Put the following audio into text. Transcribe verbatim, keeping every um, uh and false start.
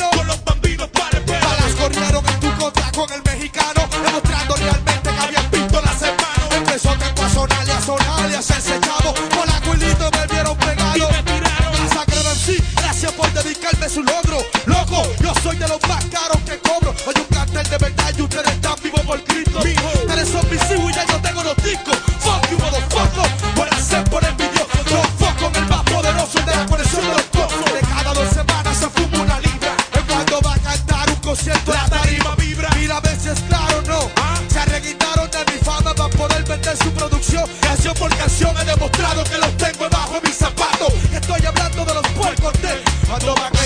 Con los bambinos para el pelo. Balas corrieron en tu contra con el mexicano, demostrando realmente que habían visto las hermanos. Empezó tiempo a sonar y a sonar y a hacerse chavo. Con la culito me vieron pegado. Y me tiraron. La sangre en sí, gracias por dedicarme su logro. Loco, yo soy de los más caros que cobro. Soy un cartel de verdad y ustedes están vivos por Cristo. Ustedes son mis hijos y ya yo tengo los discos. Fuck you, motherfucker, por hacer por el video. Yo fuck con el más poderoso de la conexión de los cosmos. De cada dos semanas se fuma una libra. Es cuando va a cantar un concierto, La tarima vibra. mira a ver si es claro o no. ¿Ah? Se arreguitaron de mi fama para poder vender su producción. Canción por canción he demostrado que los tengo debajo de mis zapatos. Estoy hablando de los puercos de cuando va a